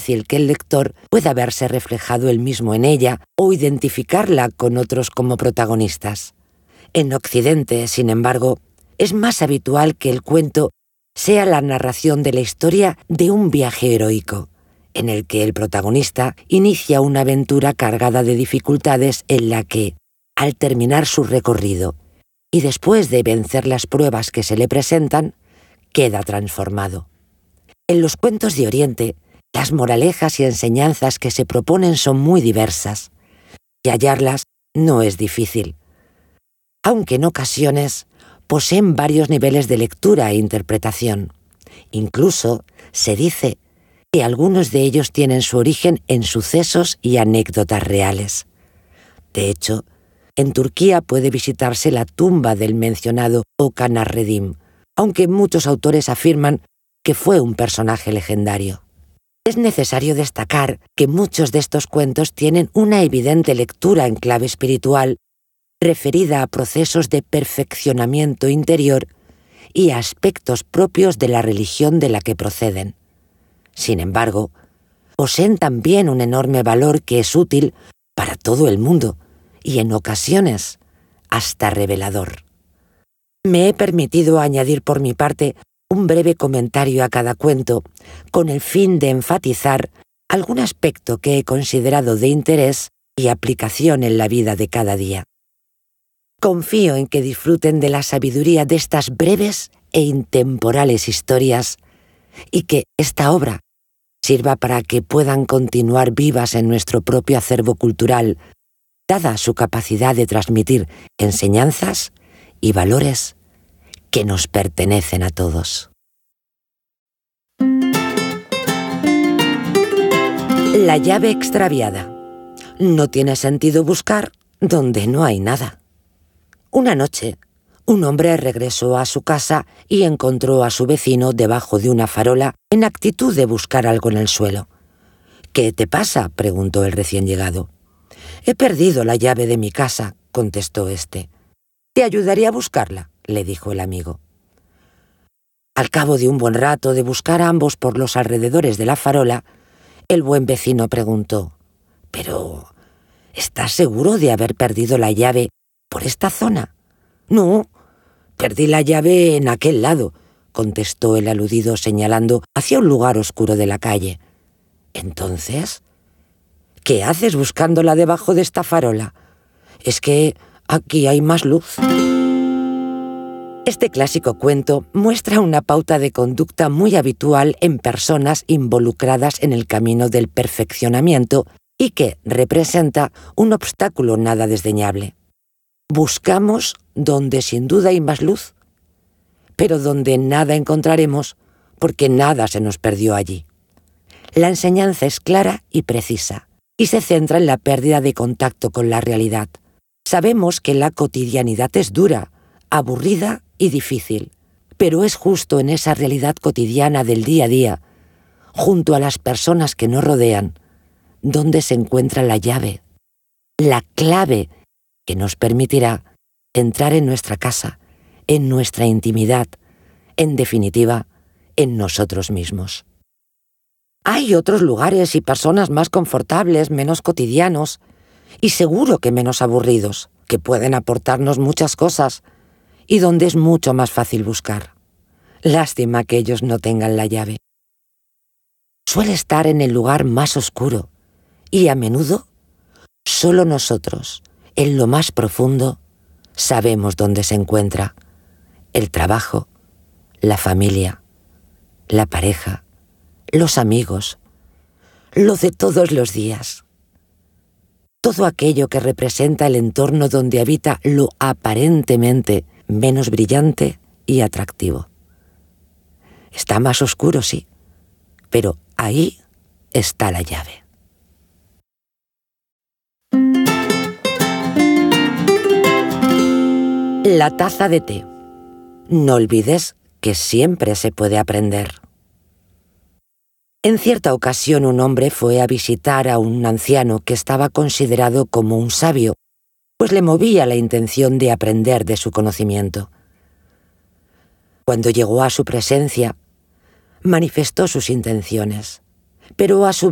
fácil que el lector pueda verse reflejado él mismo en ella o identificarla con otros como protagonistas. En Occidente, sin embargo, es más habitual que el cuento sea la narración de la historia de un viaje heroico, en el que el protagonista inicia una aventura cargada de dificultades en la que, al terminar su recorrido y después de vencer las pruebas que se le presentan, queda transformado. En los cuentos de Oriente, las moralejas y enseñanzas que se proponen son muy diversas, y hallarlas no es difícil, aunque en ocasiones poseen varios niveles de lectura e interpretación. Incluso se dice que algunos de ellos tienen su origen en sucesos y anécdotas reales. De hecho, en Turquía puede visitarse la tumba del mencionado Okan Arredim, aunque muchos autores afirman que fue un personaje legendario. Es necesario destacar que muchos de estos cuentos tienen una evidente lectura en clave espiritual referida a procesos de perfeccionamiento interior y a aspectos propios de la religión de la que proceden. Sin embargo, poseen también un enorme valor que es útil para todo el mundo y en ocasiones hasta revelador. Me he permitido añadir por mi parte un breve comentario a cada cuento con el fin de enfatizar algún aspecto que he considerado de interés y aplicación en la vida de cada día. Confío en que disfruten de la sabiduría de estas breves e intemporales historias y que esta obra sirva para que puedan continuar vivas en nuestro propio acervo cultural, dada su capacidad de transmitir enseñanzas y valores que nos pertenecen a todos. La llave extraviada. No tiene sentido buscar donde no hay nada. Una noche, un hombre regresó a su casa y encontró a su vecino debajo de una farola en actitud de buscar algo en el suelo. «¿Qué te pasa?», preguntó el recién llegado. «He perdido la llave de mi casa», contestó éste. «Te ayudaré a buscarla», le dijo el amigo. Al cabo de un buen rato de buscar a ambos por los alrededores de la farola, el buen vecino preguntó: «¿Pero estás seguro de haber perdido la llave por esta zona?» «No, perdí la llave en aquel lado», contestó el aludido señalando hacia un lugar oscuro de la calle. «Entonces, ¿qué haces buscándola debajo de esta farola? Es que aquí hay más luz». Este clásico cuento muestra una pauta de conducta muy habitual en personas involucradas en el camino del perfeccionamiento y que representa un obstáculo nada desdeñable. Buscamos donde sin duda hay más luz, pero donde nada encontraremos porque nada se nos perdió allí. La enseñanza es clara y precisa y se centra en la pérdida de contacto con la realidad. Sabemos que la cotidianidad es dura, aburrida y difícil, pero es justo en esa realidad cotidiana del día a día, junto a las personas que nos rodean, donde se encuentra la llave, la clave que nos permitirá entrar en nuestra casa, en nuestra intimidad, en definitiva, en nosotros mismos. Hay otros lugares y personas más confortables, menos cotidianos y seguro que menos aburridos, que pueden aportarnos muchas cosas y donde es mucho más fácil buscar. Lástima que ellos no tengan la llave. Suele estar en el lugar más oscuro y a menudo solo nosotros, en lo más profundo, sabemos dónde se encuentra: el trabajo, la familia, la pareja, los amigos, lo de todos los días. Todo aquello que representa el entorno donde habita lo aparentemente menos brillante y atractivo. Está más oscuro, sí, pero ahí está la llave. La taza de té. No olvides que siempre se puede aprender. En cierta ocasión un hombre fue a visitar a un anciano que estaba considerado como un sabio, pues le movía la intención de aprender de su conocimiento. Cuando llegó a su presencia, manifestó sus intenciones, pero a su